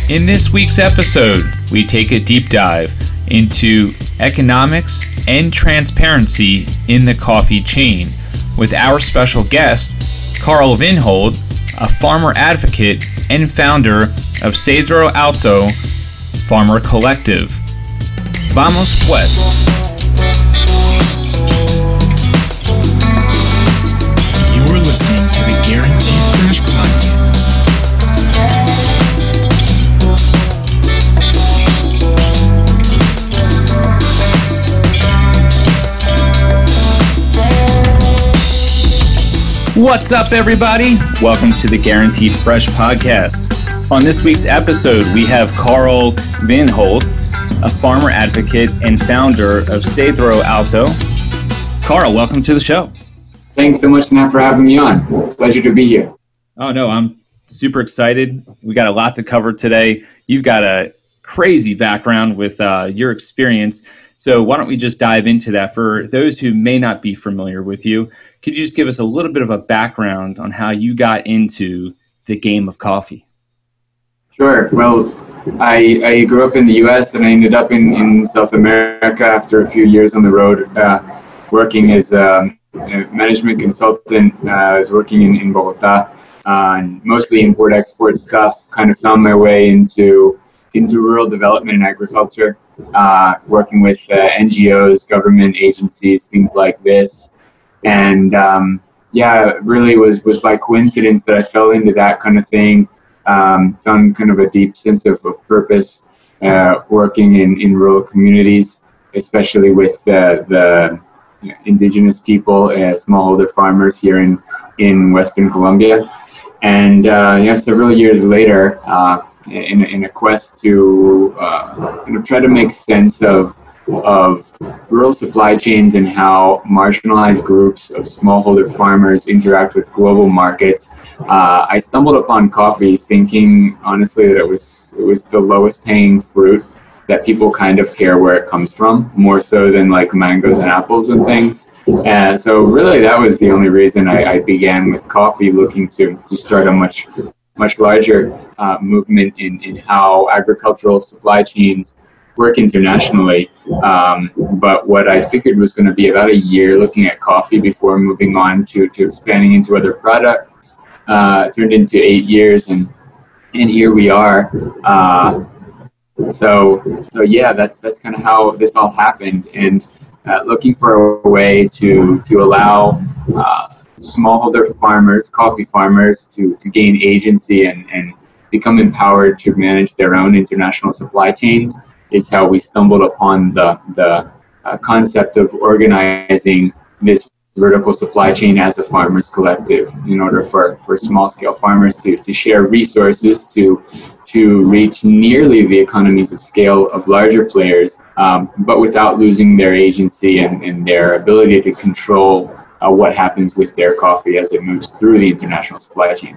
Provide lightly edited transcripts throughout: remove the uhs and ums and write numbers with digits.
In this week's episode, we take a deep dive into economics and transparency in the coffee chain with our special guest, Carl Vinhold, a farmer advocate and founder of Cedro Alto Farmer Collective. Vamos pues. You're listening to the Guaranteed Fresh Podcast. What's up, everybody? Welcome to the Guaranteed Fresh Podcast. On this week's episode, we have Carl Vinhold, a farmer advocate and founder of Cedro Alto. Carl, welcome to the show. Thanks so much, Matt, for having me on. It's a pleasure to be here. Oh, no, I'm super excited. We got a lot to cover today. You've got a crazy background with your experience. So why don't we just dive into that? For those who may not be familiar with you, could you just give us a little bit of a background on how you got into the game of coffee? Sure. Well, I grew up in the U.S. and I ended up in South America after a few years on the road working as a management consultant. I was working in Bogota on mostly import-export stuff, kind of found my way into rural development and agriculture, working with NGOs, government agencies, things like this. And it really was by coincidence that I fell into that kind of thing. Found kind of a deep sense of purpose working in rural communities, especially with the indigenous people, smallholder farmers here in Western Colombia. And several years later, in a quest to try to make sense of rural supply chains and how marginalized groups of smallholder farmers interact with global markets, I stumbled upon coffee, thinking honestly that it was the lowest hanging fruit, that people kind of care where it comes from, more so than like mangoes and apples and things. So really that was the only reason I began with coffee, looking to start a much larger movement in how agricultural supply chains work internationally. But what I figured was going to be about a year looking at coffee before moving on to expanding into other products turned into 8 years, and here we are. So that's kind of how this all happened, and looking for a way to allow smallholder farmers, coffee farmers, to gain agency and become empowered to manage their own international supply chains is how we stumbled upon the concept of organizing this vertical supply chain as a farmers collective in order for small-scale farmers to share resources to reach nearly the economies of scale of larger players, but without losing their agency and their ability to control what happens with their coffee as it moves through the international supply chain.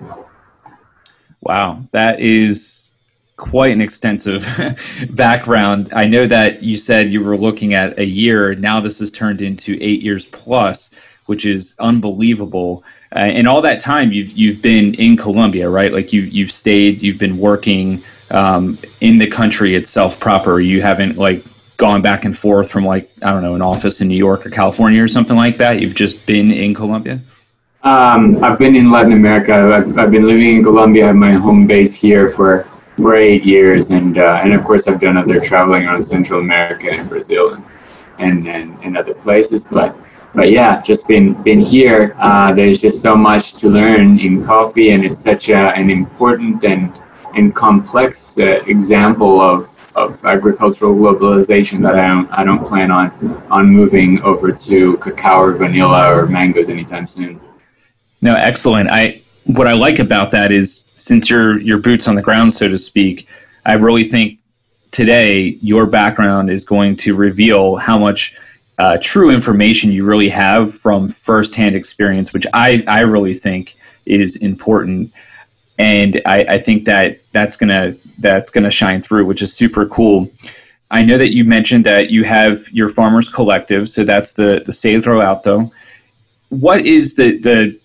Wow, that is quite an extensive background. I know that you said you were looking at a year. Now this has turned into 8 years plus, which is unbelievable. And all that time you've been in Colombia, right? Like you've stayed, you've been working in the country itself proper. You haven't like gone back and forth from an office in New York or California or something like that. You've just been in Colombia? I've been in Latin America. I've been living in Colombia. I have my home base here for 8 years, and of course I've done other traveling around Central America and Brazil and other places. But yeah, just been here. There's just so much to learn in coffee, and it's such an important and complex example of agricultural globalization that I don't plan on moving over to cacao or vanilla or mangoes anytime soon. No, excellent. What I like about that is, since your boots on the ground, so to speak, I really think today your background is going to reveal how much true information you really have from firsthand experience, which I really think is important. And I think that's gonna shine through, which is super cool. I know that you mentioned that you have your farmers collective, so that's the Cedro Alto. What is the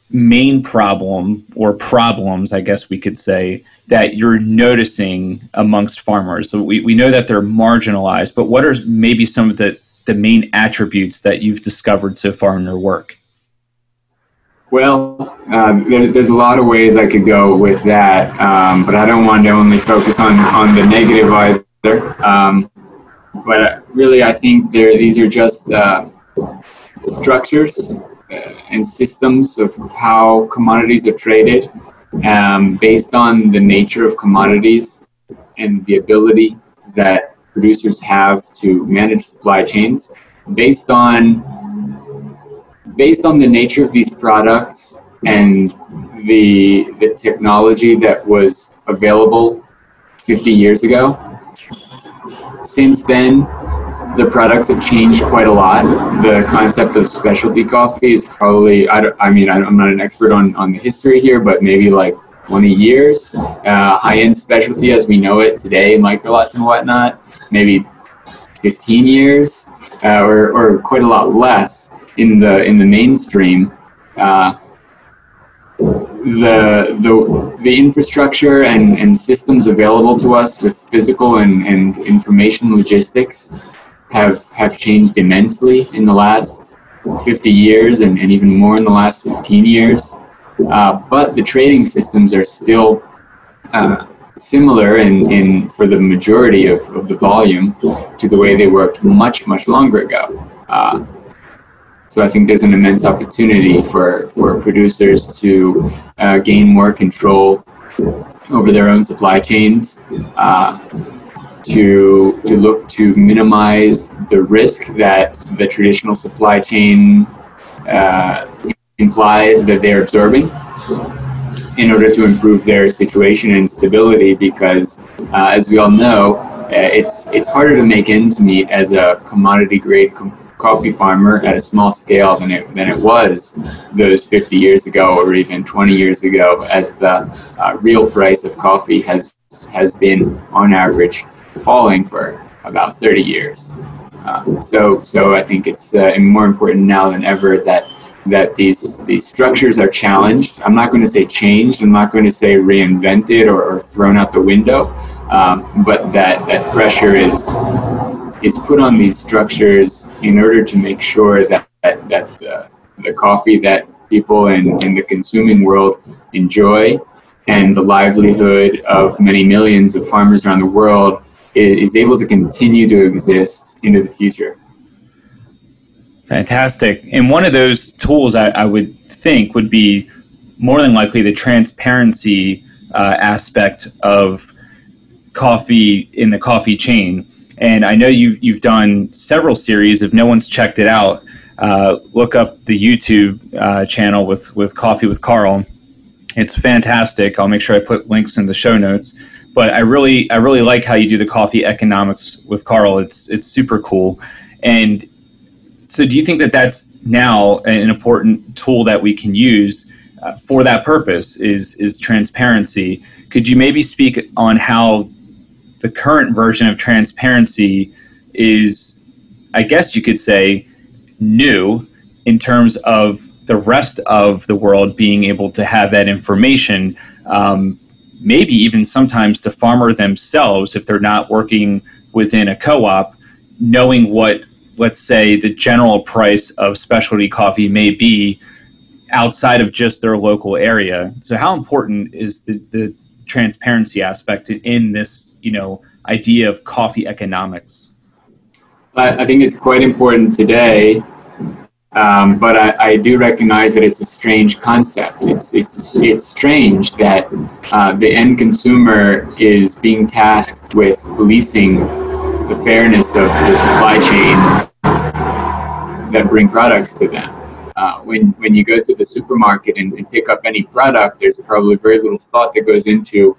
main problem or problems, I guess we could say, that you're noticing amongst farmers? So we know that they're marginalized, but what are maybe some of the main attributes that you've discovered so far in your work? Well, there's a lot of ways I could go with that, but I don't want to only focus on the negative either. But really, I think these are just structures and systems of how commodities are traded, based on the nature of commodities and the ability that producers have to manage supply chains, based on the nature of these products and the technology that was available 50 years ago. Since then, the products have changed quite a lot. The concept of specialty coffee is probably, I'm not an expert on the history here, but maybe like 20 years. High-end specialty as we know it today, microlots and whatnot, maybe 15 years, or quite a lot less in the mainstream. The infrastructure and systems available to us with physical and information logistics have changed immensely in the last 50 years and even more in the last 15 years. But the trading systems are still similar in for the majority of the volume to the way they worked much, much longer ago. So I think there's an immense opportunity for producers to gain more control over their own supply chains, to look to minimize the risk that the traditional supply chain implies that they're absorbing in order to improve their situation and stability, because as we all know, it's harder to make ends meet as a commodity grade coffee farmer at a small scale than it was those 50 years ago or even 20 years ago, as the real price of coffee has been on average falling for about 30 years. So I think it's more important now than ever that these structures are challenged. I'm not going to say changed. I'm not going to say reinvented or thrown out the window, but that pressure is put on these structures in order to make sure that the coffee that people in the consuming world enjoy and the livelihood of many millions of farmers around the world is able to continue to exist into the future. Fantastic. And one of those tools I would think would be more than likely the transparency aspect of coffee in the coffee chain. And I know you've done several series. If no one's checked it out, look up the YouTube channel with Coffee with Carl. It's fantastic. I'll make sure I put links in the show notes. But I really like how you do the coffee economics with Carl. It's super cool. And so do you think that that's now an important tool that we can use for that purpose is transparency? Could you maybe speak on how the current version of transparency is, I guess you could say, new in terms of the rest of the world being able to have that information, maybe even sometimes the farmer themselves, if they're not working within a co-op, knowing what, let's say, the general price of specialty coffee may be outside of just their local area. So how important is the transparency aspect in this, idea of coffee economics? I think it's quite important today, but I do recognize that it's a strange concept. It's strange that the end consumer is being tasked with policing the fairness of the supply chains that bring products to them. When you go to the supermarket and pick up any product, there's probably very little thought that goes into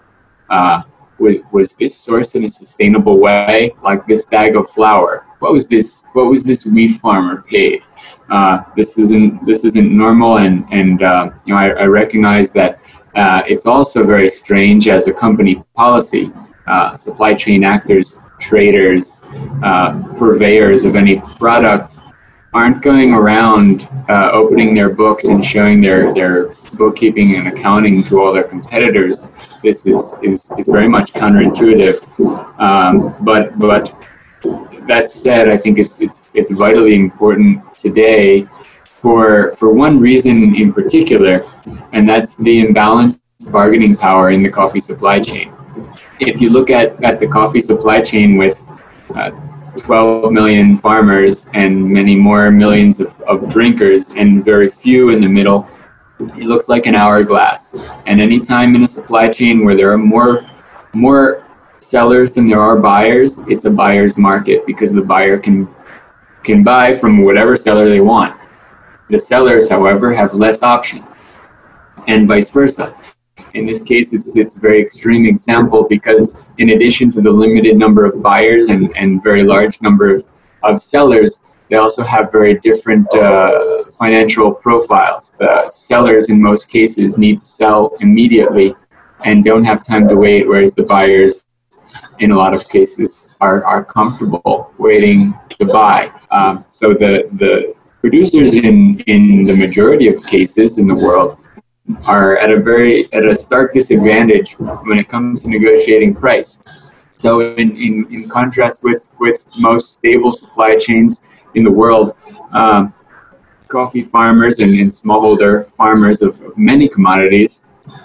was this sourced in a sustainable way? Like this bag of flour, what was this wheat farmer paid? This isn't normal, and I recognize that it's also very strange as a company policy. Supply chain actors, traders, purveyors of any product aren't going around opening their books and showing their bookkeeping and accounting to all their competitors. This is very much counterintuitive. But that said, I think it's vitally important today for one reason in particular, and that's the imbalanced bargaining power in the coffee supply chain. If you look at the coffee supply chain with 12 million farmers and many more millions of drinkers and very few in the middle, it looks like an hourglass. And any time in a supply chain where there are more sellers than there are buyers, it's a buyer's market because the buyer can buy from whatever seller they want. The sellers, however, have less option, and vice versa. In this case, it's a very extreme example because in addition to the limited number of buyers and very large number of sellers, they also have very different financial profiles. The sellers, in most cases, need to sell immediately and don't have time to wait, whereas the buyers, in a lot of cases, are comfortable waiting to buy. So the producers in the majority of cases in the world are at a stark disadvantage when it comes to negotiating price. So in contrast with most stable supply chains in the world, coffee farmers and smallholder farmers of many commodities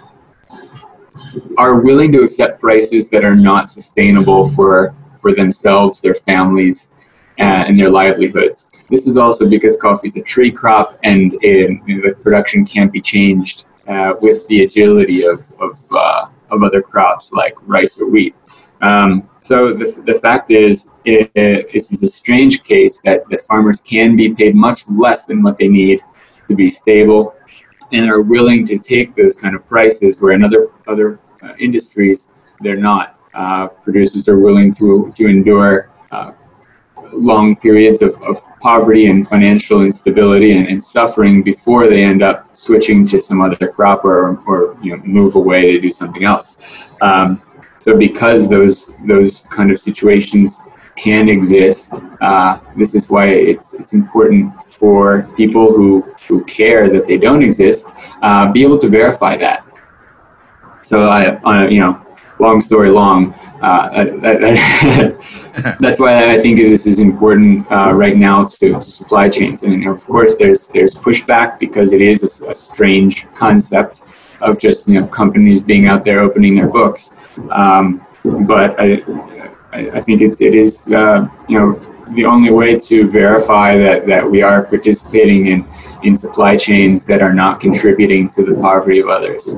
are willing to accept prices that are not sustainable for themselves, their families, and their livelihoods. This is also because coffee is a tree crop, and the production can't be changed with the agility of other crops like rice or wheat. So the fact is, this is a strange case that farmers can be paid much less than what they need to be stable, and are willing to take those kind of prices where in other industries they're not. Producers are willing to endure long periods of poverty and financial instability and suffering before they end up switching to some other crop or move away to do something else. So because those kind of situations can exist, this is why it's important for people who care that they don't exist, be able to verify that. So long story long, that's why I think this is important right now to supply chains. And of course, there's pushback because it is a strange concept of just companies being out there opening their books. But I think it is the only way to verify that we are participating in supply chains that are not contributing to the poverty of others.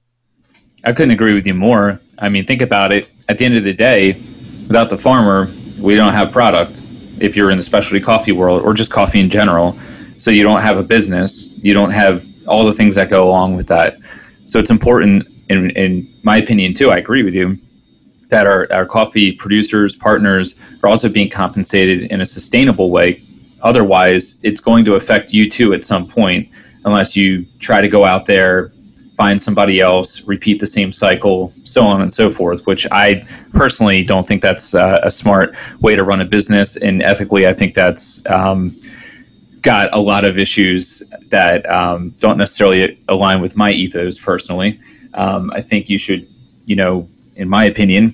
I couldn't agree with you more. I mean, think about it. At the end of the day, without the farmer, we don't have product if you're in the specialty coffee world or just coffee in general. So you don't have a business. You don't have all the things that go along with that. So it's important, in my opinion, too, I agree with you, that our coffee producers, partners are also being compensated in a sustainable way. Otherwise, it's going to affect you, too, at some point, unless you try to go out there, find somebody else, repeat the same cycle, so on and so forth, which I personally don't think that's a smart way to run a business. And ethically, I think that's got a lot of issues that don't necessarily align with my ethos personally. I think you should, in my opinion,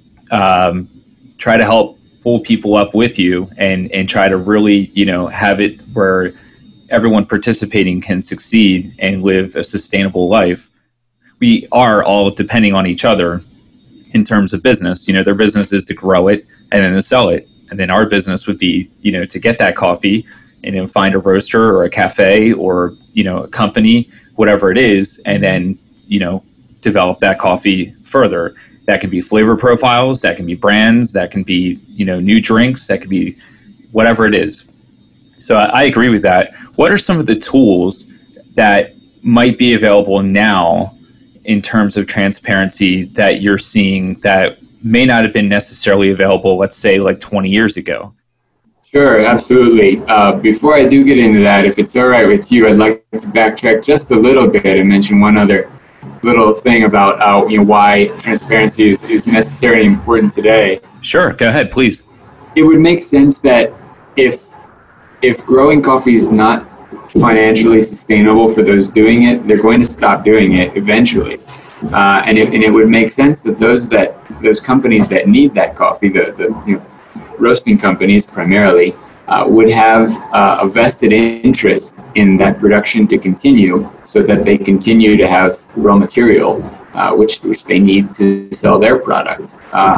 try to help pull people up with you and try to really, have it where everyone participating can succeed and live a sustainable life. We are all depending on each other in terms of business. Their business is to grow it and then to sell it. And then our business would be, to get that coffee and find a roaster or a cafe or, a company, whatever it is, and then, develop that coffee further. That can be flavor profiles, that can be brands, that can be, new drinks, that could be whatever it is. So I agree with that. What are some of the tools that might be available now in terms of transparency that you're seeing that may not have been necessarily available, let's say, like 20 years ago? Sure, absolutely. Before I do get into that, if it's all right with you, I'd like to backtrack just a little bit and mention one other little thing about why transparency is necessary and important today. Sure, go ahead, please. It would make sense that if if growing coffee is not financially sustainable for those doing it, they're going to stop doing it eventually. And it would make sense that those companies that need that coffee, the roasting companies primarily, would have a vested interest in that production to continue, so that they continue to have raw material, which they need to sell their product.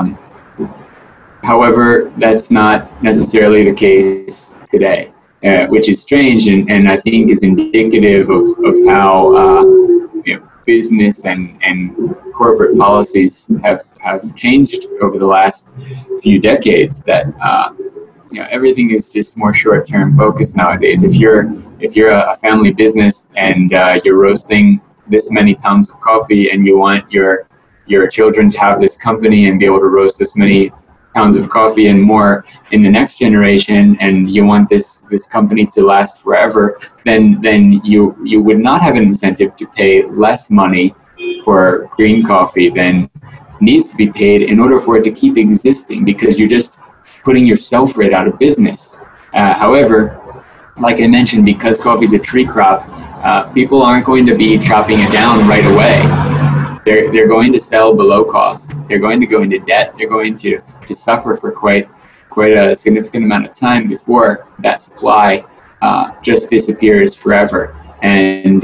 However, that's not necessarily the case today, which is strange, and I think is indicative of how business and corporate policies have changed over the last few decades. That everything is just more short-term focused nowadays. If you're a family business and you're roasting this many pounds of coffee, and you want your children to have this company and be able to roast this many pounds of coffee and more in the next generation, and you want this company to last forever, then you would not have an incentive to pay less money for green coffee than needs to be paid in order for it to keep existing, because you're just putting yourself right out of business. However, like I mentioned, because coffee is a tree crop, people aren't going to be chopping it down right away. They're going to sell below cost. They're going to go into debt. They're going to suffer for quite a significant amount of time before that supply just disappears forever. And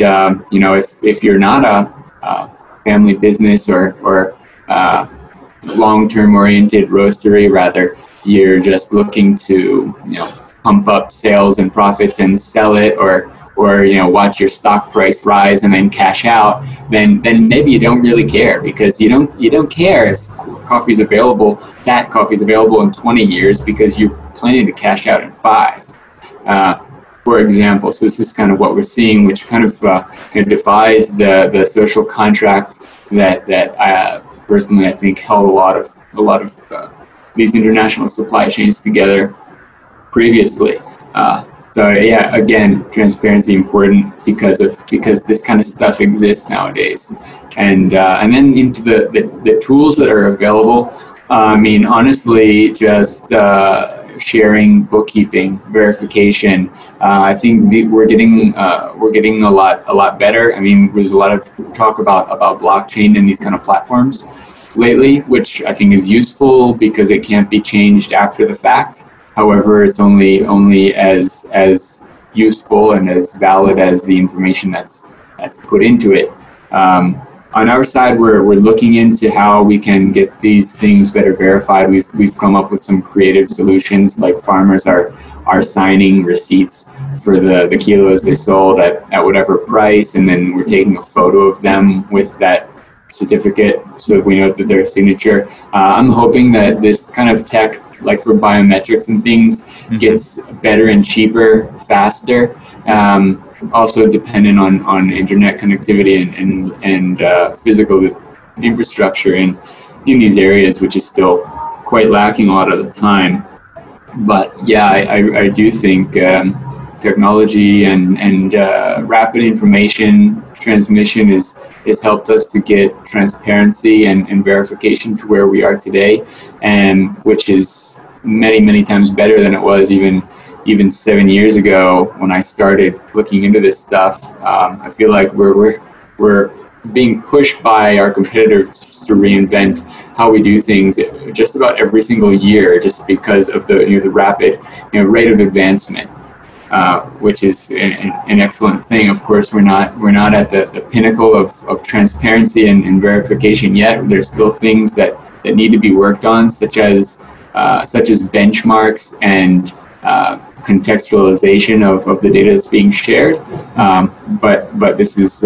if you're not a family business or long-term oriented roastery, rather, you're just looking to pump up sales and profits and sell it, or watch your stock price rise and then cash out, then maybe you don't really care, because you don't care if coffee's available, that coffee's available in 20 years, because you're planning to cash out in 5, for example. So this is kind of what we're seeing, which kind of defies the social contract that personally I think held a lot of these international supply chains together previously. So yeah, again, transparency important because this kind of stuff exists nowadays, and then into the tools that are available. I mean, honestly, just sharing, bookkeeping, verification. I think we're getting a lot better. I mean, there's a lot of talk about blockchain and these kind of platforms lately, which I think is useful because it can't be changed after the fact. However, it's only as useful and as valid as the information that's put into it. On our side, we're looking into how we can get these things better verified. We've come up with some creative solutions, like farmers are signing receipts for the kilos they sold at whatever price, and then we're taking a photo of them with that certificate so we know that their signature. I'm hoping that this kind of tech, like for biometrics and things, gets better and cheaper, faster. Also dependent on internet connectivity and physical infrastructure in these areas, which is still quite lacking a lot of the time. But yeah, I do think technology and rapid information transmission has helped us to get transparency and verification to where we are today, and which is many times better than it was even 7 years ago when I started looking into this stuff. I feel like we're being pushed by our competitors to reinvent how we do things just about every single year, just because of the rapid rate of advancement. Which is an excellent thing. Of course, we're not at the pinnacle of transparency and verification yet. There's still things that need to be worked on, such as benchmarks and contextualization of the data that's being shared. But this is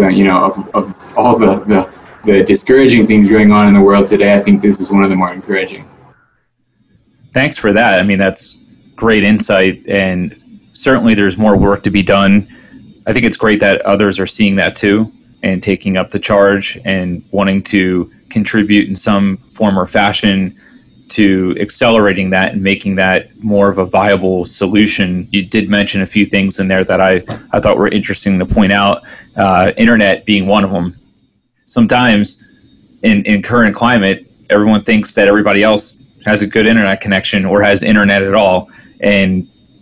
of all the discouraging things going on in the world today, I think this is one of the more encouraging. Thanks for that. I mean, that's great insight, and certainly there's more work to be done. I think it's great that others are seeing that too and taking up the charge and wanting to contribute in some form or fashion to accelerating that and making that more of a viable solution. You did mention a few things in there that I thought were interesting to point out, internet being one of them. Sometimes in current climate, everyone thinks that everybody else has a good internet connection or has internet at all. And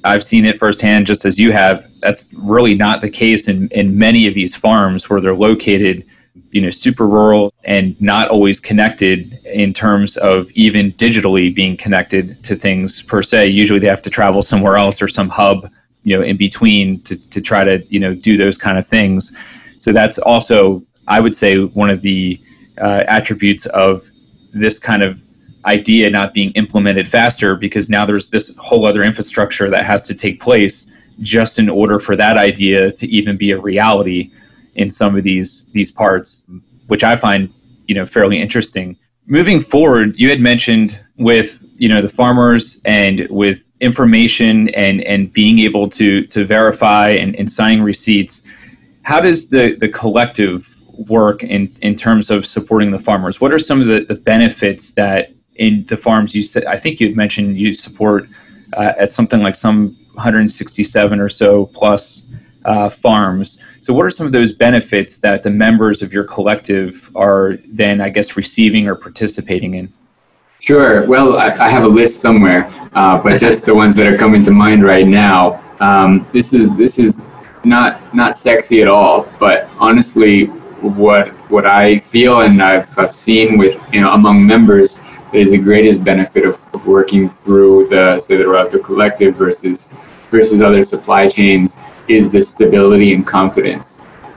I've seen it firsthand, just as you have. That's really not the case in many of these farms where they're located, super rural and not always connected in terms of even digitally being connected to things per se. Usually they have to travel somewhere else or some hub, in between to try to, do those kind of things. So that's also, I would say, one of the attributes of this kind of idea not being implemented faster, because now there's this whole other infrastructure that has to take place just in order for that idea to even be a reality in some of these parts, which I find, fairly interesting. Moving forward, you had mentioned with, the farmers and with information and being able to verify and signing receipts. How does the collective work in terms of supporting the farmers? What are some of the benefits that in the farms you said, I think you had mentioned you support at something like some 167 or so plus farms. So what are some of those benefits that the members of your collective are then, I guess, receiving or participating in? Sure. Well, I have a list somewhere, but just the ones that are coming to mind right now. This is not sexy at all, but honestly, what I feel and I've seen with among members that is the greatest benefit of working through the Roto Collective versus other supply chains is the stability and confidence.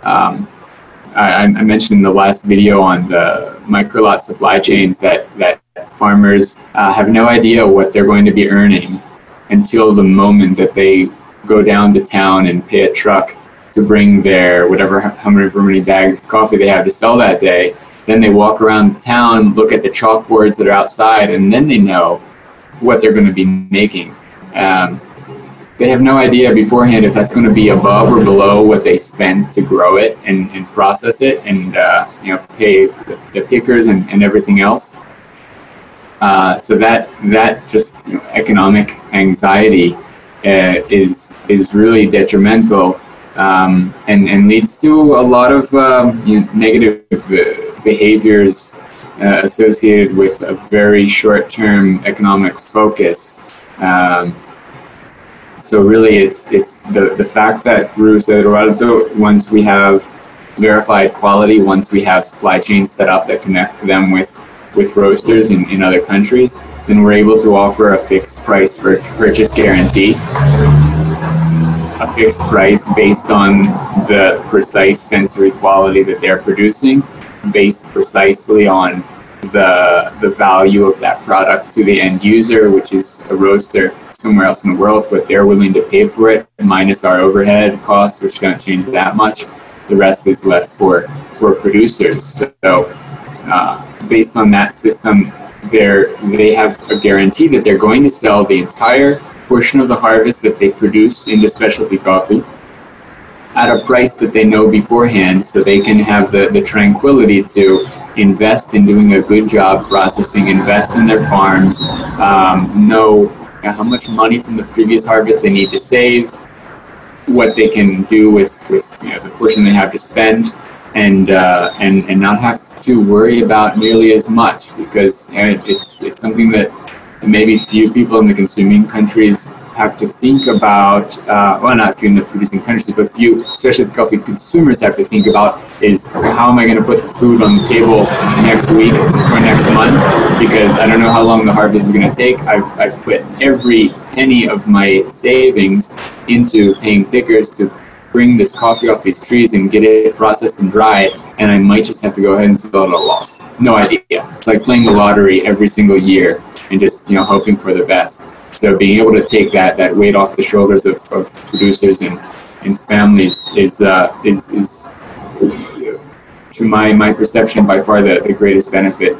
I mentioned in the last video on the microlot supply chains that farmers have no idea what they're going to be earning until the moment that they go down to town and pay a truck to bring their however many bags of coffee they have to sell that day. Then they walk around town, look at the chalkboards that are outside, and then they know what they're going to be making. They have no idea beforehand if that's going to be above or below what they spend to grow it and process it and pay the pickers and everything else. So that just economic anxiety is really detrimental and leads to a lot of negative behaviors associated with a very short-term economic focus. So really, it's the fact that through Roto, once we have verified quality, once we have supply chains set up that connect them with roasters in other countries, then we're able to offer a fixed price for purchase guarantee, a fixed price based on the precise sensory quality that they're producing, based precisely on the value of that product to the end user, which is a roaster somewhere else in the world, but they're willing to pay for it, minus our overhead costs, which don't change that much. The rest is left for producers. So based on that system, they have a guarantee that they're going to sell the entire portion of the harvest that they produce into specialty coffee at a price that they know beforehand, so they can have the tranquility to invest in doing a good job processing, invest in their farms, know how much money from the previous harvest they need to save, what they can do with the portion they have to spend, and not have to worry about nearly as much, because it's something that maybe few people in the consuming countries have to think about, not few in the producing countries, but few, especially the coffee consumers, have to think about is how am I going to put the food on the table next week or next month, because I don't know how long the harvest is going to take. I've put every penny of my savings into paying pickers to bring this coffee off these trees and get it processed and dried, and I might just have to go ahead and sell it at a loss. No idea. It's like playing the lottery every single year and just hoping for the best. So being able to take that weight off the shoulders of producers and families is to my perception by far the greatest benefit,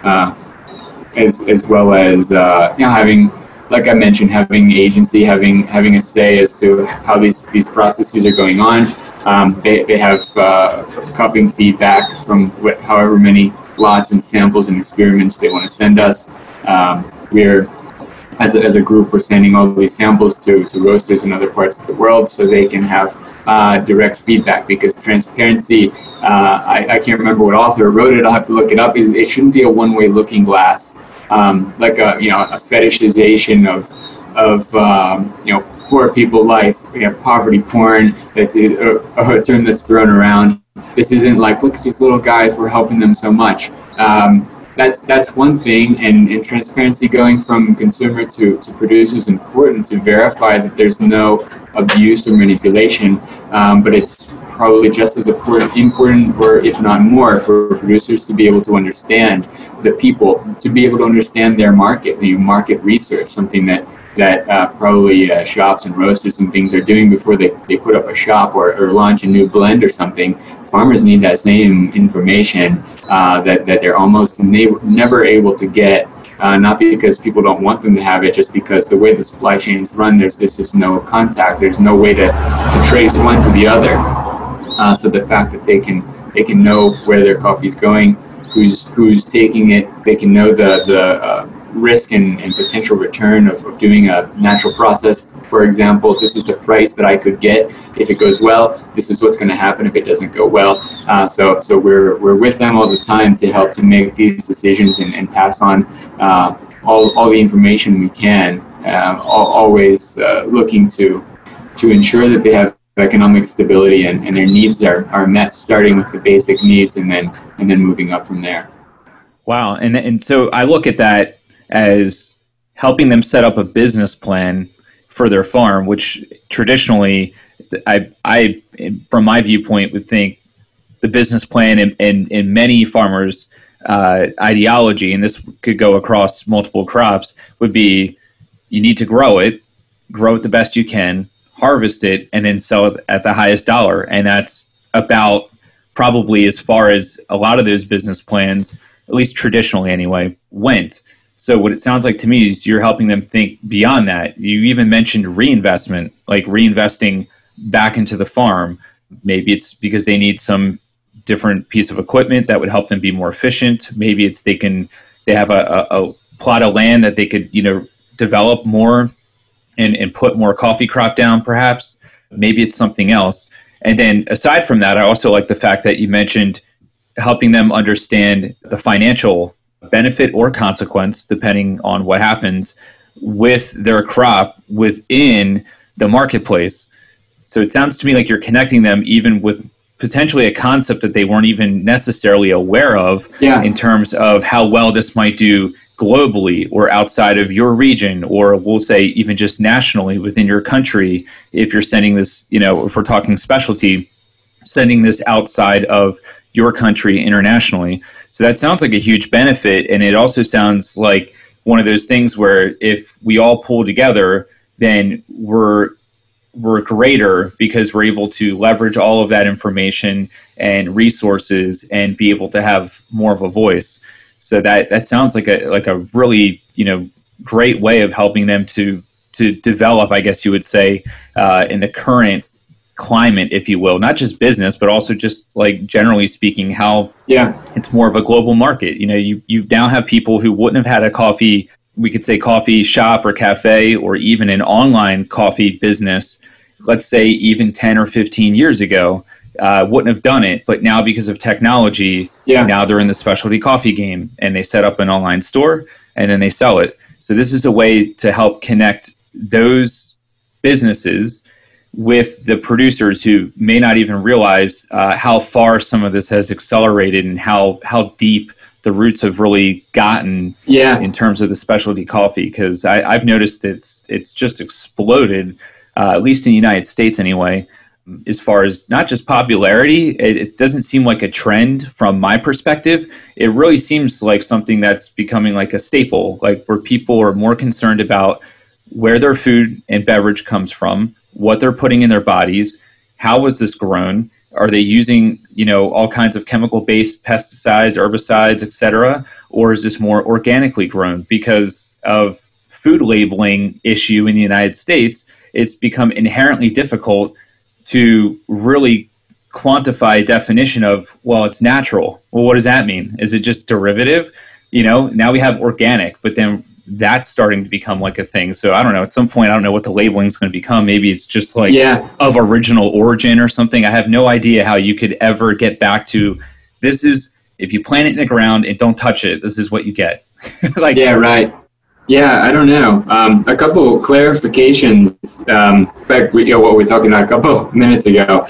as well as having, like I mentioned, having agency, having a say as to how these processes are going on. They have cupping feedback from however many lots and samples and experiments they want to send us. We're as a group, we're sending all these samples to roasters in other parts of the world so they can have direct feedback, because transparency, I can't remember what author wrote it, I'll have to look it up, it shouldn't be a one-way looking glass, like a fetishization of poor people life, poverty porn, that a term that's thrown around. This isn't like, look at these little guys, we're helping them so much. That's one thing, and transparency going from consumer to producer is important to verify that there's no abuse or manipulation, but it's probably just as important, or if not more, for producers to be able to understand the people, to be able to understand their market, market research, something that probably shops and roasters and things are doing before they put up a shop or launch a new blend or something. Farmers need that same information that they're almost never able to get, not because people don't want them to have it, just because the way the supply chains run, there's just no contact. There's no way to trace one to the other. So the fact that they can know where their coffee's going, who's taking it, they can know the risk and potential return of doing a natural process. For example, this is the price that I could get if it goes well. This is what's going to happen if it doesn't go well. So we're with them all the time to help to make these decisions and pass on all the information we can. Always looking to ensure that they have economic stability and their needs are met, starting with the basic needs and then moving up from there. Wow, and so I look at that as helping them set up a business plan for their farm, which traditionally, I from my viewpoint, would think the business plan in many farmers' ideology, and this could go across multiple crops, would be you need to grow it the best you can, harvest it, and then sell it at the highest dollar. And that's about probably as far as a lot of those business plans, at least traditionally anyway, went. So what it sounds like to me is you're helping them think beyond that. You even mentioned reinvestment, like reinvesting back into the farm. Maybe it's because they need some different piece of equipment that would help them be more efficient. Maybe it's they have a plot of land that they could, develop more and put more coffee crop down, perhaps. Maybe it's something else. And then aside from that, I also like the fact that you mentioned helping them understand the financial benefit or consequence, depending on what happens with their crop within the marketplace. So it sounds to me like you're connecting them even with potentially a concept that they weren't even necessarily aware of in terms of how well this might do globally or outside of your region, or we'll say even just nationally within your country. If you're sending this, if we're talking specialty, sending this outside of your country internationally. So that sounds like a huge benefit. And it also sounds like one of those things where if we all pull together, then we're greater because we're able to leverage all of that information and resources and be able to have more of a voice. So that sounds like a really, great way of helping them to develop, I guess you would say, in the current climate, if you will, not just business, but also just like generally speaking, how it's more of a global market. You now have people who wouldn't have had a coffee, we could say coffee shop or cafe, or even an online coffee business, let's say even 10 or 15 years ago, wouldn't have done it. But now because of technology, now they're in the specialty coffee game and they set up an online store and then they sell it. So this is a way to help connect those businesses with the producers who may not even realize how far some of this has accelerated and how deep the roots have really gotten in terms of the specialty coffee. Because I've noticed it's just exploded, at least in the United States anyway, as far as not just popularity. It doesn't seem like a trend from my perspective. It really seems like something that's becoming like a staple, like where people are more concerned about where their food and beverage comes from, what they're putting in their bodies, how was this grown, are they using all kinds of chemical-based pesticides, herbicides, etc., or is this more organically grown? Because of food labeling issue in the United States, it's become inherently difficult to really quantify a definition of, well, it's natural. Well, what does that mean? Is it just derivative? Now we have organic, but then that's starting to become like a thing. So I don't know, at some point, I don't know what the labeling is going to become. Maybe it's just like of original origin or something. I have no idea how you could ever get back to, this is, if you plant it in the ground and don't touch it, this is what you get. Right. Yeah, I don't know. A couple clarifications back what we were talking about a couple minutes ago.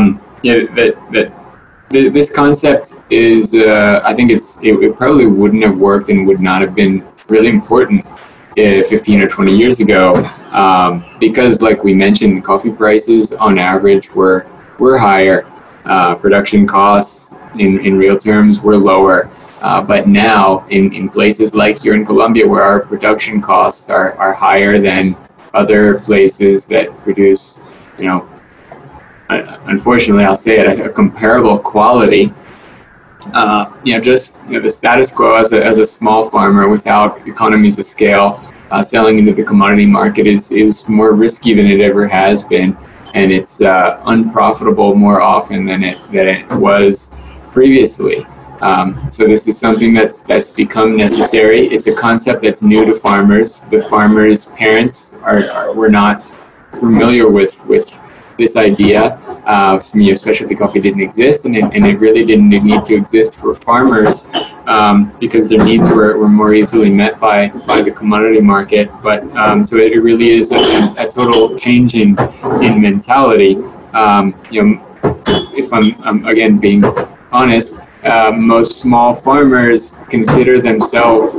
This concept is, I think it probably wouldn't have worked and would not have been really important 15 or 20 years ago, because like we mentioned, coffee prices on average were higher. Production costs in real terms were lower. But now in places like here in Colombia, where our production costs are higher than other places that produce, unfortunately, I'll say it, a comparable quality. The status quo as a small farmer without economies of scale, selling into the commodity market is more risky than it ever has been, and it's unprofitable more often than it was previously. So this is something that's become necessary. It's a concept that's new to farmers. The farmers' parents were not familiar with this idea. Specialty coffee didn't exist, and it really didn't need to exist for farmers because their needs were more easily met by the commodity market. But so it really is a total change in mentality. If I'm again being honest, most small farmers consider themselves,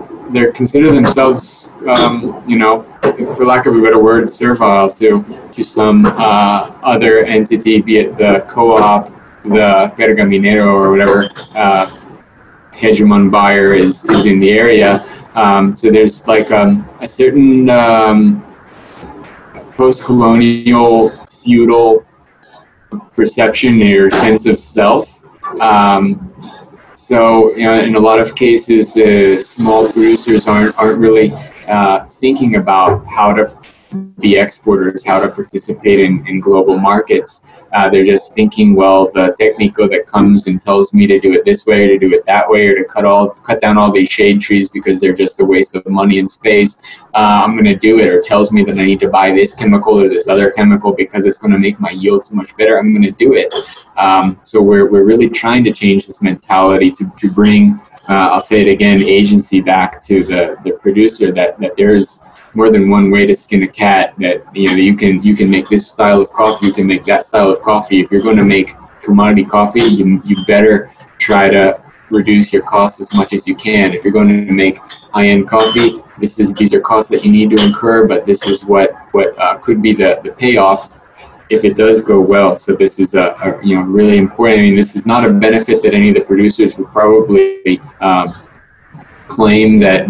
for lack of a better word, servile to some other entity, be it the co-op, the pergaminero, or whatever hegemon buyer is in the area. So there's like a certain post-colonial feudal perception or sense of self. So, in a lot of cases, small producers aren't really thinking about how to be exporters, how to participate in global markets. They're just thinking, well, the technico that comes and tells me to do it this way, or to do it that way, or to cut down all these shade trees because they're just a waste of money and space. I'm going to do it, or tells me that I need to buy this chemical or this other chemical because it's going to make my yields much better. I'm going to do it. So we're really trying to change this mentality to bring, I'll say it again, agency back to the producer, that there's more than one way to skin a cat, that you can make this style of coffee, you can make that style of coffee. If you're going to make commodity coffee, you better try to reduce your costs as much as you can. If you're going to make high-end coffee, these are costs that you need to incur, but this is what could be the payoff if it does go well. So this is a really important. I mean, this is not a benefit that any of the producers would probably claim that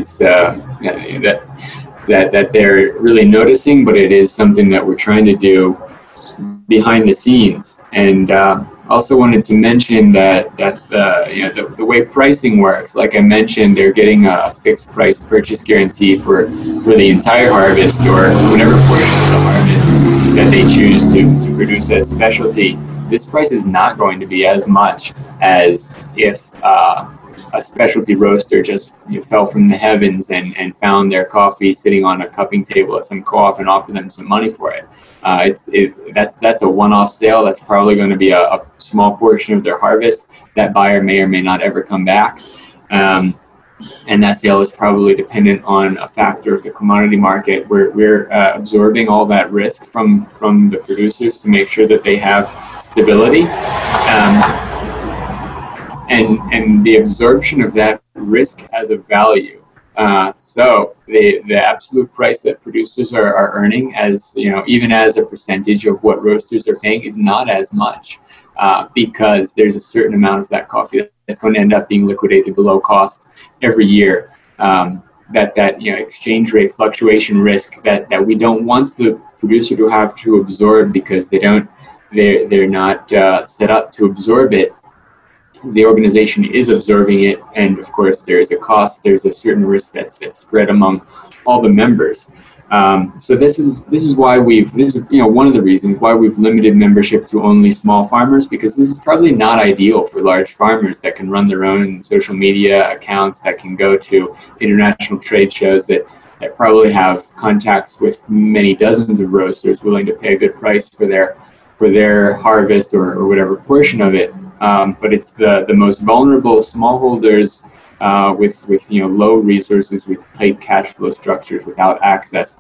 they're really noticing, but it is something that we're trying to do behind the scenes. And also wanted to mention that the way pricing works, like I mentioned, they're getting a fixed price purchase guarantee for the entire harvest, or whatever portion of the harvest that they choose to produce as specialty. This price is not going to be as much as if a specialty roaster just fell from the heavens and found their coffee sitting on a cupping table at some co-op and offered them some money for it. That's a one-off sale. That's probably going to be a small portion of their harvest. That buyer may or may not ever come back. And that sale is probably dependent on a factor of the commodity market. We're absorbing all that risk from the producers to make sure that they have stability. And the absorption of that risk has a value. So the absolute price that producers are earning, as even as a percentage of what roasters are paying, is not as much, because there's a certain amount of that coffee that's going to end up being liquidated below cost every year. That exchange rate fluctuation risk that we don't want the producer to have to absorb, because they're not set up to absorb it. The organization is absorbing it, and of course there is a cost. There's a certain risk that's spread among all the members. So this is why one of the reasons why we've limited membership to only small farmers, because this is probably not ideal for large farmers that can run their own social media accounts, that can go to international trade shows, that probably have contacts with many dozens of roasters willing to pay a good price for their harvest or whatever portion of it. But it's the most vulnerable smallholders with low resources, with tight cash flow structures, without access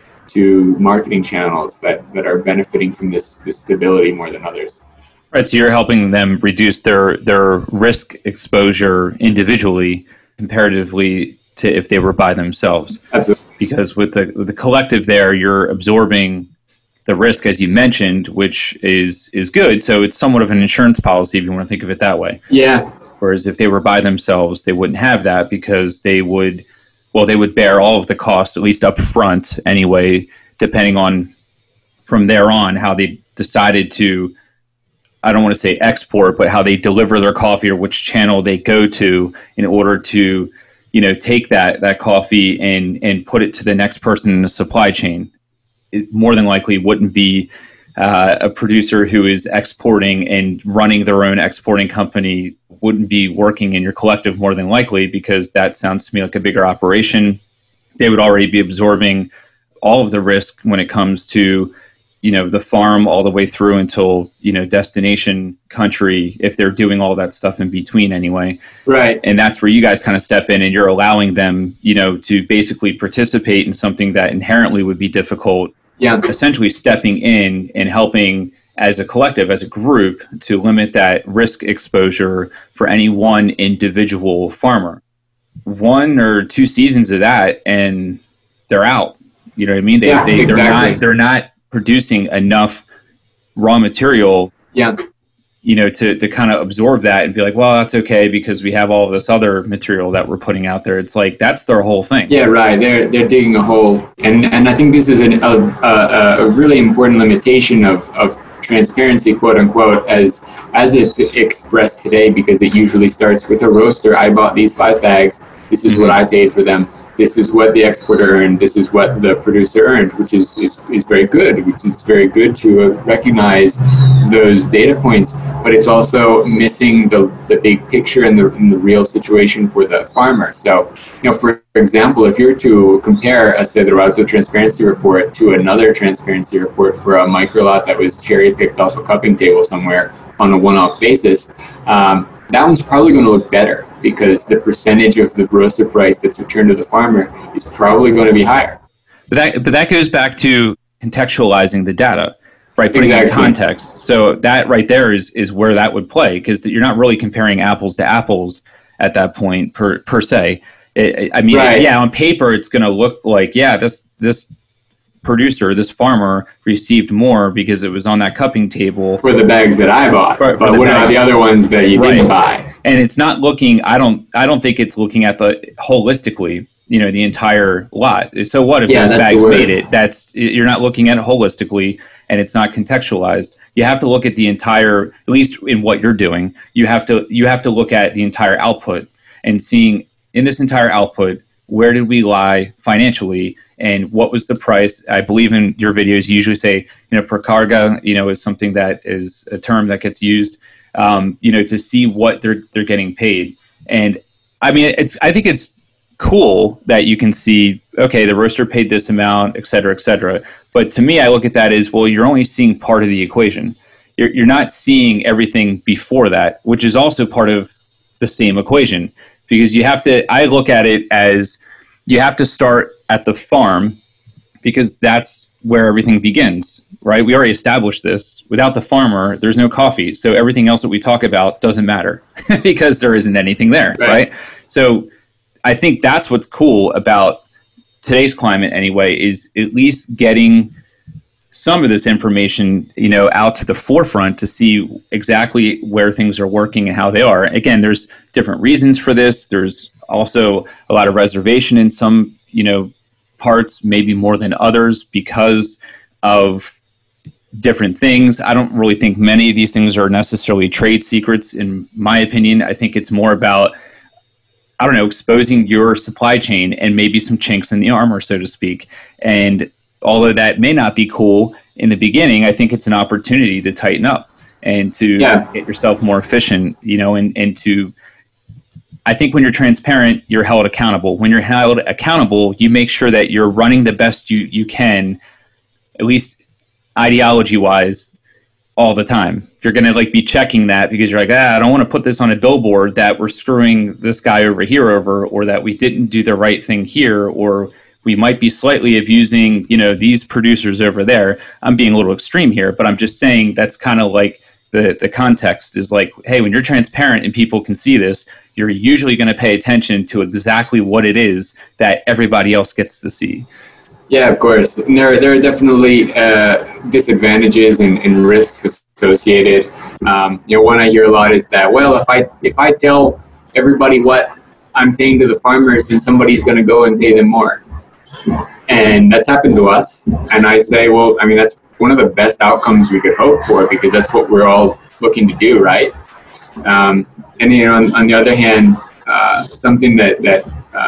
to marketing channels that are benefiting from this stability more than others. Right. So you're helping them reduce their risk exposure individually comparatively to if they were by themselves. Absolutely. Because with the collective there, you're absorbing the risk, as you mentioned, which is good. So it's somewhat of an insurance policy, if you want to think of it that way. Yeah. Whereas if they were by themselves, they wouldn't have that because they would bear all of the costs, at least up front anyway, depending on from there on how they decided to, I don't want to say export, but how they deliver their coffee or which channel they go to in order to, take that coffee and put it to the next person in the supply chain. It more than likely wouldn't be a producer who is exporting and running their own exporting company wouldn't be working in your collective more than likely, because that sounds to me like a bigger operation. They would already be absorbing all of the risk when it comes to, the farm all the way through until, destination country, if they're doing all that stuff in between anyway. Right. And that's where you guys kind of step in and you're allowing them, to basically participate in something that inherently would be difficult. Yeah. Essentially stepping in and helping as a collective, as a group, to limit that risk exposure for any one individual farmer. 1 or 2 seasons of that and they're out. You know what I mean? Exactly. They're not producing enough raw material. Yeah. To kind of absorb that and be like, well, that's okay because we have all of this other material that we're putting out there. It's like, that's their whole thing. Yeah, right. They're digging a hole. And I think this is a really important limitation of transparency, quote unquote, as is expressed today, because it usually starts with a roaster. I bought these 5 bags. This is what I paid for them. This is what the exporter earned. This is what the producer earned, which is very good. Which is very good to recognize those data points. But it's also missing the big picture and the real situation for the farmer. So, for example, if you were to compare, say, the Rauto transparency report to another transparency report for a micro lot that was cherry picked off a cupping table somewhere on a one-off basis, that one's probably going to look better, because the percentage of the grocer price that's returned to the farmer is probably going to be higher. But that goes back to contextualizing the data, right? Putting it in context. So that right there is where that would play, because you're not really comparing apples to apples at that point per se. Right. Yeah, on paper it's going to look like, this producer, this farmer received more because it was on that cupping table for the bags that I bought. But what are the other ones that you didn't buy? And it's not looking. I don't think it's looking at the holistically. The entire lot. So what if those bags made it? You're not looking at it holistically, and it's not contextualized. You have to look at the entire, at least in what you're doing. You have to look at the entire output and seeing in this entire output, where did we lie financially, and what was the price? I believe in your videos you usually say, per carga, is something that is a term that gets used, to see what they're getting paid. And I mean, I think it's cool that you can see, okay, the roaster paid this amount, et cetera, et cetera. But to me, I look at that as, well, you're only seeing part of the equation. You're not seeing everything before that, which is also part of the same equation, because I look at it as you have to start at the farm, because that's where everything begins, right? We already established this. Without the farmer, there's no coffee. So everything else that we talk about doesn't matter because there isn't anything there, right? So I think that's what's cool about today's climate anyway, is at least getting some of this information, out to the forefront to see exactly where things are working and how they are. Again, there's different reasons for this. There's also a lot of reservation in some, parts, maybe more than others because of different things. I don't really think many of these things are necessarily trade secrets, in my opinion. I think it's more about, exposing your supply chain and maybe some chinks in the armor, so to speak. And although that may not be cool in the beginning, I think it's an opportunity to tighten up and to get yourself more efficient, and to, I think when you're transparent, you're held accountable. When you're held accountable, you make sure that you're running the best you can, at least ideology-wise, all the time. You're going to like be checking that because you're like, I don't want to put this on a billboard that we're screwing this guy over here over, or that we didn't do the right thing here, or we might be slightly abusing, these producers over there. I'm being a little extreme here, but I'm just saying that's kind of like the context is like, hey, when you're transparent and people can see this, you're usually going to pay attention to exactly what it is that everybody else gets to see. Yeah, of course. And there are definitely disadvantages and risks associated. One I hear a lot is that, well, if I tell everybody what I'm paying to the farmers, then somebody's going to go and pay them more. And that's happened to us. And I say, well, I mean, that's one of the best outcomes we could hope for, because that's what we're all looking to do, right? And on the other hand, something that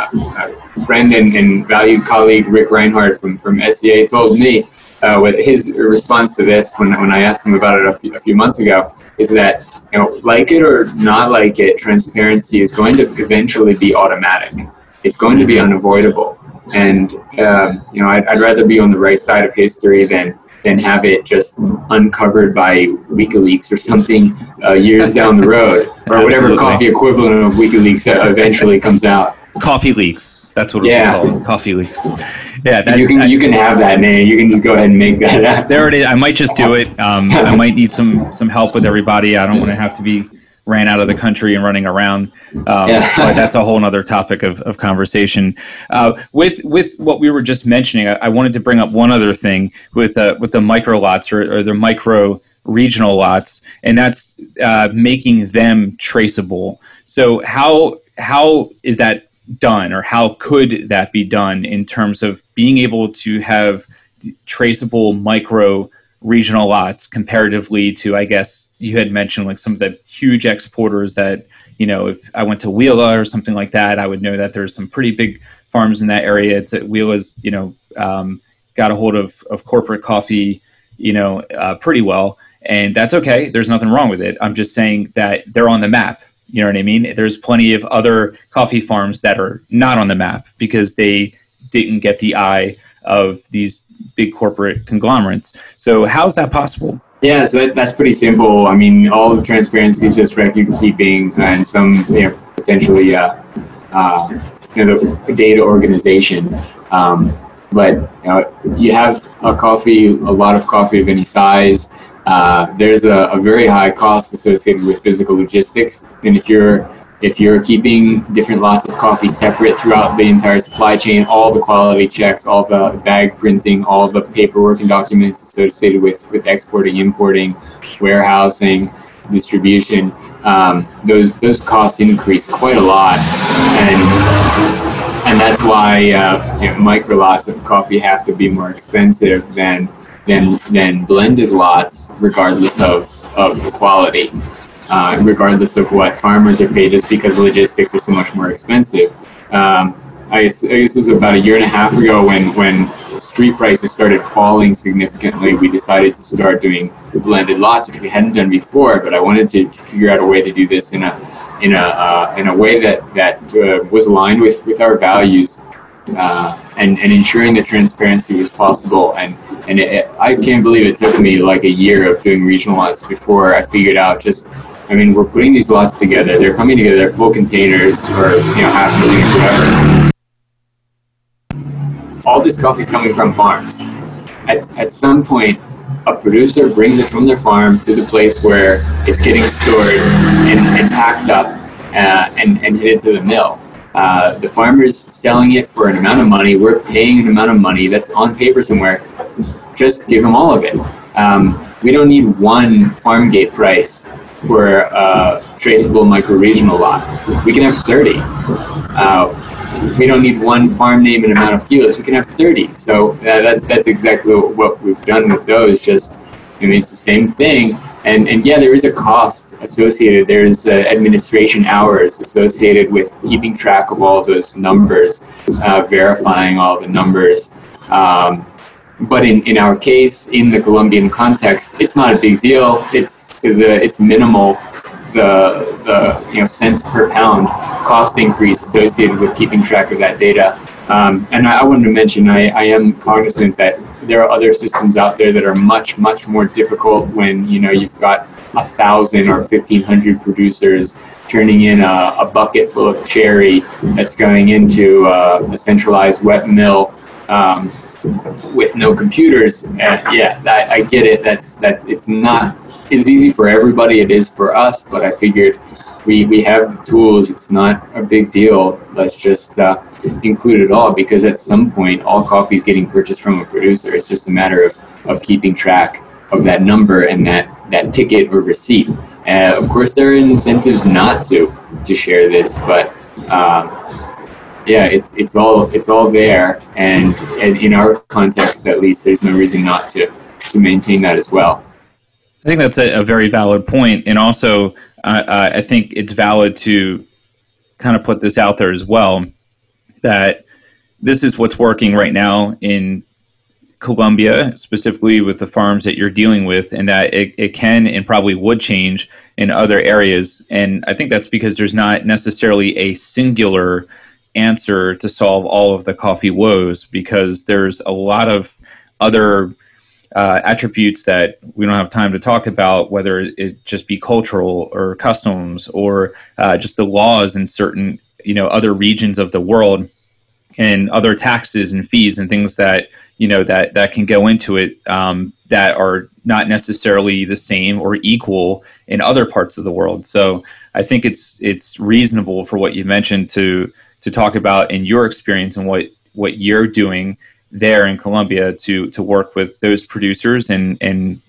a friend and valued colleague Rick Reinhardt from SCA told me with his response to this when I asked him about it a few months ago is that, like it or not like it, transparency is going to eventually be automatic. It's going to be unavoidable. And I'd rather be on the right side of history than have it just uncovered by WikiLeaks or something years down the road, or whatever coffee equivalent of WikiLeaks eventually comes out. Coffee leaks. That's what we're called. Coffee leaks. Yeah, you can have that name. You can just go ahead and make that up. There it is. I might just do it. I might need some help with everybody. I don't want to have to be ran out of the country and running around. But that's a whole nother topic of conversation. With what we were just mentioning, I wanted to bring up one other thing with the micro lots or the micro regional lots, and that's making them traceable. So how is that done, or how could that be done in terms of being able to have traceable micro regional lots comparatively to, I guess you had mentioned like some of the huge exporters that, if I went to Wheeler or something like that, I would know that there's some pretty big farms in that area. It's Wheela's, got a hold of corporate coffee, pretty well, and that's okay. There's nothing wrong with it. I'm just saying that they're on the map. You know what I mean? There's plenty of other coffee farms that are not on the map because they didn't get the eye of these big corporate conglomerates. So how is that possible? Yeah, so that's pretty simple. I mean, all the transparency is just record keeping and some potentially data organization. But you have a lot of coffee of any size. There's a very high cost associated with physical logistics, and if you're keeping different lots of coffee separate throughout the entire supply chain, all the quality checks, all the bag printing, all the paperwork and documents associated with exporting, importing, warehousing, distribution, those costs increase quite a lot, and that's why micro lots of coffee have to be more expensive than blended lots, regardless of the quality. Regardless of what farmers are paid, just because logistics are so much more expensive. I guess this was about a year and a half ago when street prices started falling significantly. We decided to start doing blended lots, which we hadn't done before. But I wanted to figure out a way to do this in a way that was aligned with our values, and ensuring that transparency was possible. And I can't believe it took me like a year of doing regional lots before I figured out we're putting these lots together. They're coming together. They're full containers or half containers, whatever. All this coffee is coming from farms. At some point, a producer brings it from their farm to the place where it's getting stored and packed up and headed to the mill. The farmer's selling it for an amount of money. We're paying an amount of money that's on paper somewhere. Just give them all of it. We don't need one farm gate price for a traceable micro-regional lot. We can have 30. We don't need one farm name and amount of kilos. We can have 30. So that's exactly what we've done with those. Just, it's the same thing. And yeah, there is a cost associated. There's administration hours associated with keeping track of all of those numbers, verifying all the numbers. But in our case, in the Colombian context, it's not a big deal. It's minimal. The cents per pound cost increase associated with keeping track of that data. And I wanted to mention, I am cognizant that there are other systems out there that are much, much more difficult when, you've got 1,000 or 1,500 producers turning in a bucket full of cherry that's going into a centralized wet mill with no computers. I get it. It's not as easy for everybody. It is for us, but I figured we have the tools. It's not a big deal. Let's just include it all, because at some point all coffee is getting purchased from a producer. It's just a matter of keeping track of that number and that ticket or receipt. Of course, there are incentives not to share this, but it's all there, and in our context, at least, there's no reason not to maintain that as well. I think that's a very valid point, and also I think it's valid to kind of put this out there as well, that this is what's working right now in Colombia, specifically with the farms that you're dealing with, and that it can and probably would change in other areas. And I think that's because there's not necessarily a singular answer to solve all of the coffee woes, because there's a lot of other attributes that we don't have time to talk about, whether it just be cultural or customs or just the laws in certain other regions of the world, and other taxes and fees and things that that can go into it, that are not necessarily the same or equal in other parts of the world. So I think it's reasonable for what you mentioned to talk about in your experience and what you're doing there in Colombia to work with those producers and in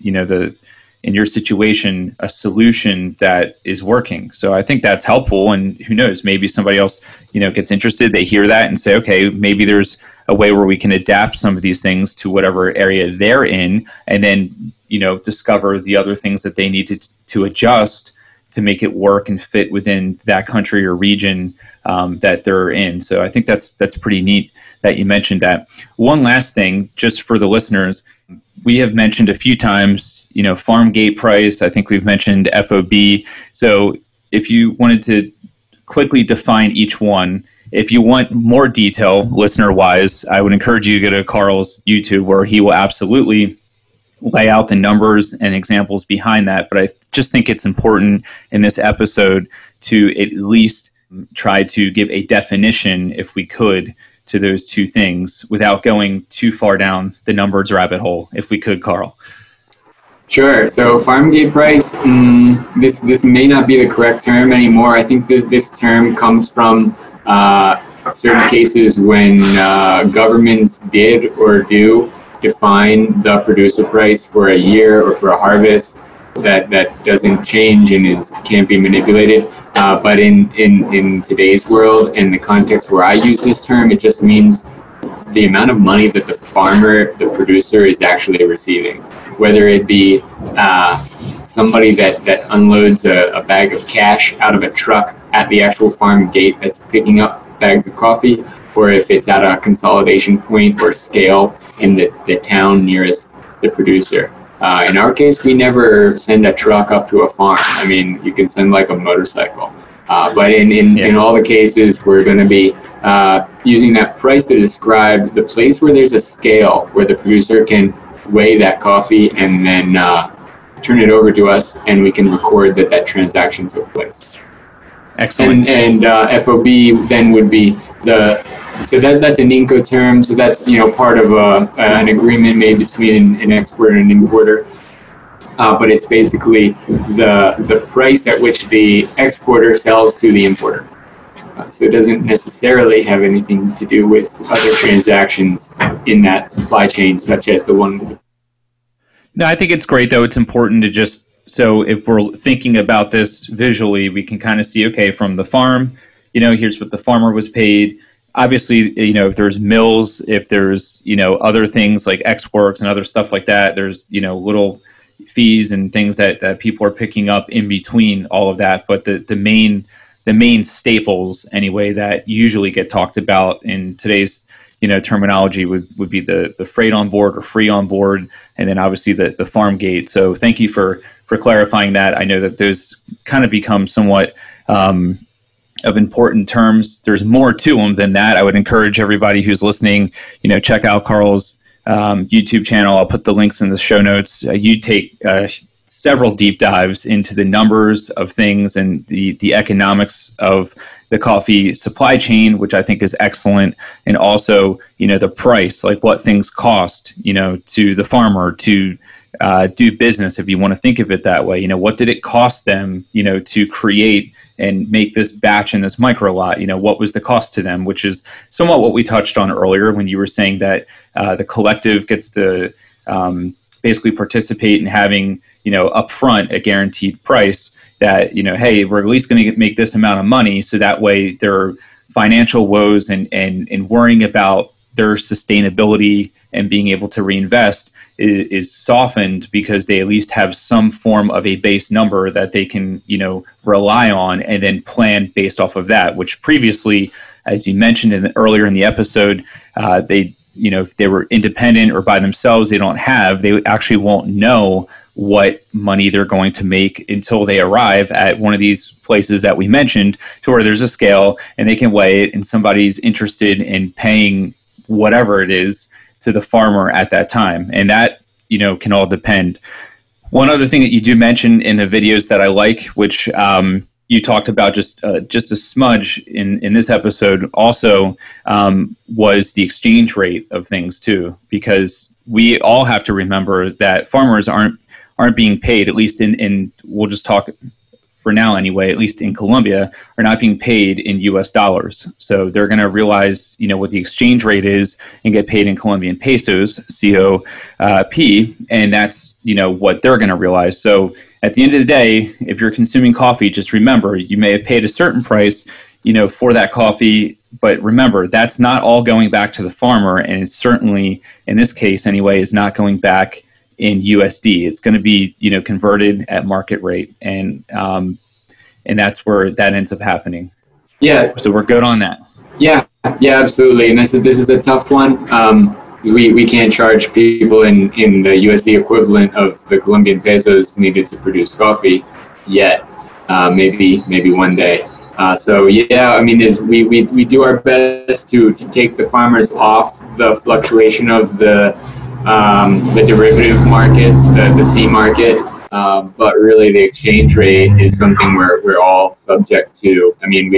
your situation, a solution that is working. So I think that's helpful, and who knows, maybe somebody else, gets interested, they hear that and say, okay, maybe there's a way where we can adapt some of these things to whatever area they're in, and then, discover the other things that they need to adjust to make it work and fit within that country or region that they're in. So I think that's pretty neat that you mentioned that. One last thing, just for the listeners, we have mentioned a few times, farm gate price. I think we've mentioned FOB. So if you wanted to quickly define each one, if you want more detail, listener-wise, I would encourage you to go to Carl's YouTube, where he will absolutely lay out the numbers and examples behind that. But I just think it's important in this episode to at least try to give a definition, if we could, to those two things without going too far down the numbers rabbit hole, if we could, Carl. Sure. So farm gate price, this may not be the correct term anymore. I think that this term comes from certain cases when governments did or do define the producer price for a year or for a harvest that doesn't change and can't be manipulated. But in today's world, in the context where I use this term, it just means the amount of money that the farmer, the producer, is actually receiving. Whether it be somebody that unloads a bag of cash out of a truck at the actual farm gate that's picking up bags of coffee, or if it's at a consolidation point or scale in the town nearest the producer. In our case, we never send a truck up to a farm. I mean, you can send like a motorcycle. But in all the cases, we're going to be using that price to describe the place where there's a scale where the producer can weigh that coffee and then turn it over to us, and we can record that transaction took place. Excellent. And FOB then would be so that's an INCO term. So that's part of an agreement made between an exporter and an importer. But it's basically the price at which the exporter sells to the importer. So it doesn't necessarily have anything to do with other transactions in that supply chain, such as the one. No, I think it's great, though. It's important to just, so if we're thinking about this visually, we can kind of see, okay, from the farm, here's what the farmer was paid. Obviously, if there's mills, if there's, other things like X Works and other stuff like that, there's, little fees and things that people are picking up in between all of that. But the main staples, anyway, that usually get talked about in today's, terminology would be the freight on board or free on board, and then obviously the farm gate. So thank you for clarifying that. I know that those kind of become somewhat of important terms. There's more to them than that. I would encourage everybody who's listening, check out Carl's YouTube channel. I'll put the links in the show notes. You take several deep dives into the numbers of things and the economics of the coffee supply chain, which I think is excellent. And also, the price, like what things cost, to the farmer to do business, if you want to think of it that way. What did it cost them, to create and make this batch and this micro lot? What was the cost to them, which is somewhat what we touched on earlier when you were saying that the collective gets to basically participate in having, upfront a guaranteed price that, hey, we're at least going to make this amount of money. So that way their financial woes and worrying about their sustainability and being able to reinvest is softened, because they at least have some form of a base number that they can, rely on and then plan based off of that, which previously, as you mentioned earlier in the episode, if they were independent or by themselves, they actually won't know what money they're going to make until they arrive at one of these places that we mentioned, to where there's a scale and they can weigh it and somebody's interested in paying whatever it is to the farmer at that time. And that, can all depend. One other thing that you do mention in the videos that I like, which you talked about just a smudge in this episode also, was the exchange rate of things too, because we all have to remember that farmers aren't being paid, at least in we'll just talk for now anyway, at least in Colombia, are not being paid in US dollars. So they're going to realize, what the exchange rate is and get paid in Colombian pesos, COP, and that's, what they're going to realize. So at the end of the day, if you're consuming coffee, just remember, you may have paid a certain price, for that coffee, but remember, that's not all going back to the farmer. And it's certainly, in this case anyway, is not going back in USD. It's going to be, converted at market rate. And that's where that ends up happening. Yeah. So we're good on that. Yeah, absolutely. And this is a tough one. We can't charge people in the USD equivalent of the Colombian pesos needed to produce coffee yet. Maybe one day. We do our best to take the farmers off the fluctuation of the derivative markets, the C market. But really, the exchange rate is something we're all subject to. I mean,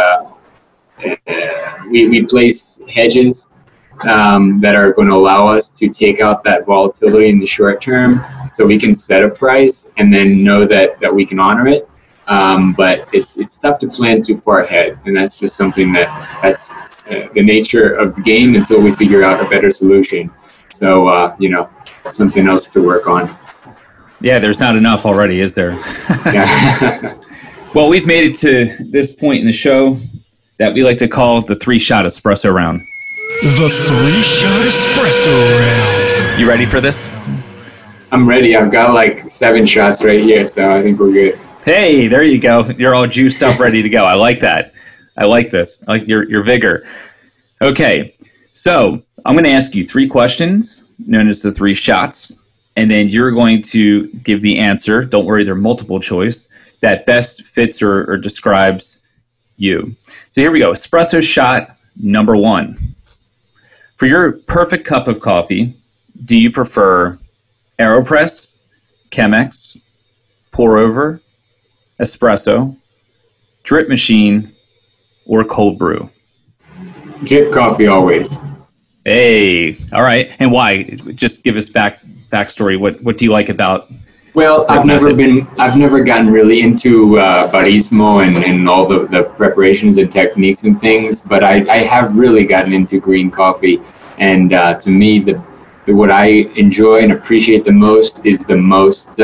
we place hedges that are going to allow us to take out that volatility in the short term, so we can set a price and then know that we can honor it. But it's tough to plan too far ahead, and that's just something that's the nature of the game until we figure out a better solution. So something else to work on. Yeah, there's not enough already, is there? Yeah. Well, we've made it to this point in the show that we like to call the 3-shot espresso round. The 3-shot espresso round. You ready for this? I'm ready. I've got like 7 shots right here, so I think we're good. Hey, there you go. You're all juiced up, ready to go. I like that. I like this. I like your vigor. Okay, so I'm going to ask you 3 questions known as the 3 shots. And then you're going to give the answer, don't worry, they're multiple choice, that best fits or describes you. So here we go. Espresso shot number 1. For your perfect cup of coffee, do you prefer AeroPress, Chemex, pour over, espresso, drip machine, or cold brew? Drip coffee always. Hey, all right. And why? Just give us backstory. What do you like about? Well, I've never gotten really into barismo and all the preparations and techniques and things, but I have really gotten into green coffee. And to me, what I enjoy and appreciate the most is the most,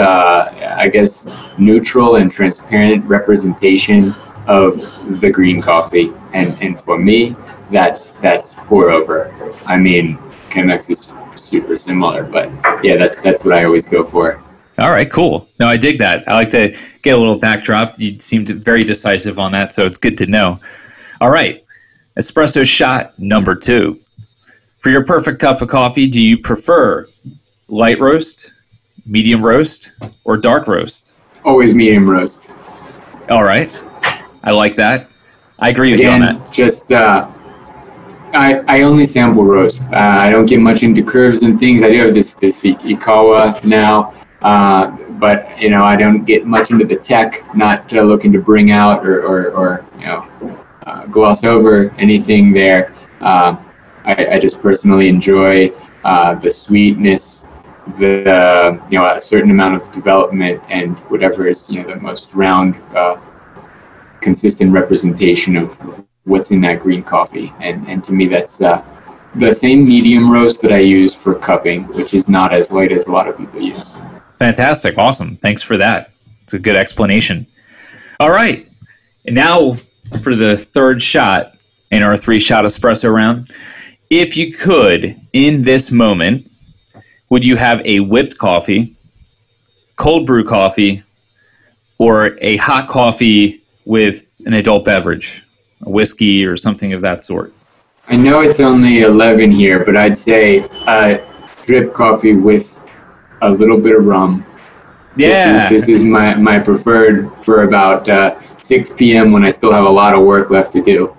neutral and transparent representation of the green coffee. And for me, that's pour over. I mean, Chemex is super similar, but yeah, that's what I always go for. All right, cool. No, I dig that. I like to get a little backdrop. You seemed very decisive on that, so it's good to know. All right, espresso shot number 2. For your perfect cup of coffee, do you prefer light roast, medium roast, or dark roast? Always medium roast. All right, I like that. I agree with you on that. Just I only sample roast. I don't get much into curves and things. I do have this Ikawa now, but I don't get much into the tech. Not looking to bring out or gloss over anything there. I just personally enjoy the sweetness, a certain amount of development, and whatever is the most round, consistent representation of what's in that green coffee. And to me, that's the same medium roast that I use for cupping, which is not as light as a lot of people use. Fantastic. Awesome. Thanks for that. It's a good explanation. All right. And now for the third shot in our 3-shot espresso round. If you could, in this moment, would you have a whipped coffee, cold brew coffee, or a hot coffee with an adult beverage, a whiskey or something of that sort? I know it's only 11 here, but I'd say drip coffee with a little bit of rum. Yeah. This is my preferred for about 6 p.m. when I still have a lot of work left to do.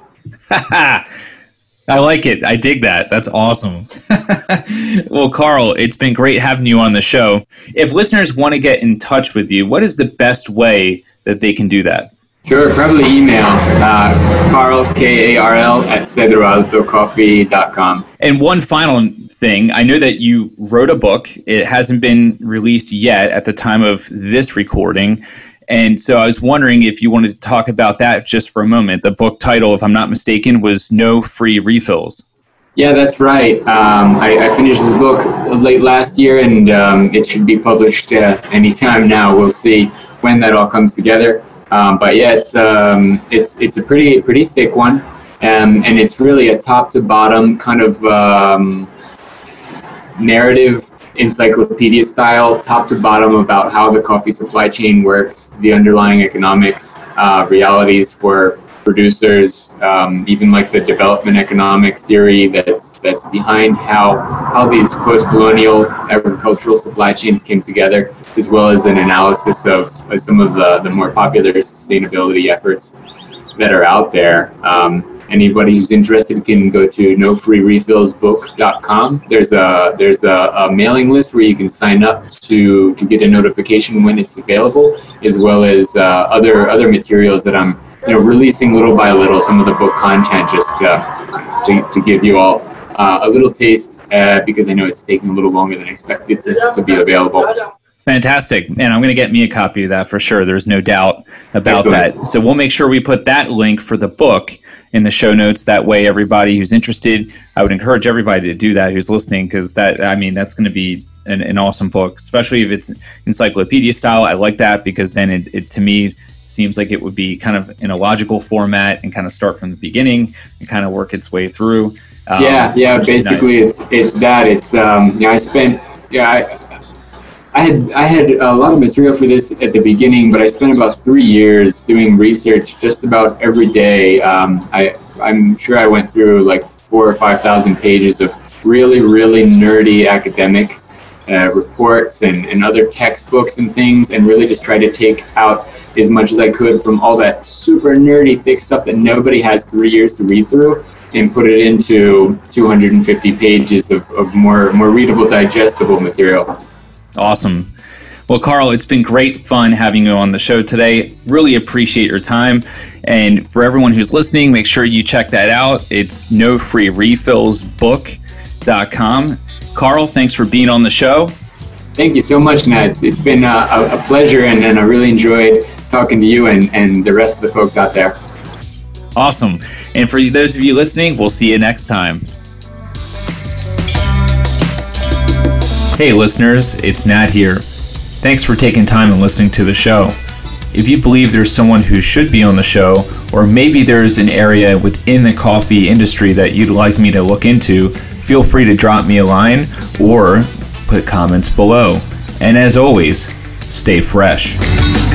I like it. I dig that. That's awesome. Well, Carl, it's been great having you on the show. If listeners want to get in touch with you, what is the best way that they can do that? Sure, probably email Carl, Karl, at cedroaltocoffee.com. And one final thing, I know that you wrote a book. It hasn't been released yet at the time of this recording. And so I was wondering if you wanted to talk about that just for a moment. The book title, if I'm not mistaken, was No Free Refills. Yeah, that's right. I finished this book late last year, and it should be published anytime now. We'll see when that all comes together. But yeah, it's a pretty thick one, and it's really a top to bottom kind of narrative, encyclopedia style, top to bottom, about how the coffee supply chain works, the underlying economics, realities for producers, even like the development economic theory that's behind how these post-colonial agricultural supply chains came together, as well as an analysis of some of the more popular sustainability efforts that are out there. Anybody who's interested can go to nofreerefillsbook.com. There's a mailing list where you can sign up to get a notification when it's available, as well as other materials that I'm releasing little by little, some of the book content, just to give you all a little taste, because I know it's taking a little longer than expected to be available. Fantastic. And I'm going to get me a copy of that for sure. There's no doubt about Excellent. that. So we'll make sure we put that link for the book in the show notes. That way, everybody who's interested, I would encourage everybody to do that who's listening, because that's going to be an awesome book, especially if it's encyclopedia style. I like that, because then it to me seems like it would be kind of in a logical format and kind of start from the beginning and kind of work its way through. Basically nice. It's that. It's I had a lot of material for this at the beginning, but I spent about 3 years doing research just about every day. I'm sure I went through like 4,000 or 5,000 pages of really, really nerdy academic reports and other textbooks and things, and really just tried to take out as much as I could from all that super nerdy, thick stuff that nobody has 3 years to read through, and put it into 250 pages of more readable, digestible material. Awesome. Well, Carl, it's been great fun having you on the show today. Really appreciate your time. And for everyone who's listening, make sure you check that out. It's nofreerefillsbook.com. Carl, thanks for being on the show. Thank you so much, Ned. It's been a pleasure, and I really enjoyed talking to you and the rest of the folks out there. Awesome. And for those of you listening, we'll see you next time. Hey listeners, it's Nat here. Thanks for taking time and listening to the show. If you believe there's someone who should be on the show, or maybe there's an area within the coffee industry that you'd like me to look into, feel free to drop me a line or put comments below. And as always, stay fresh.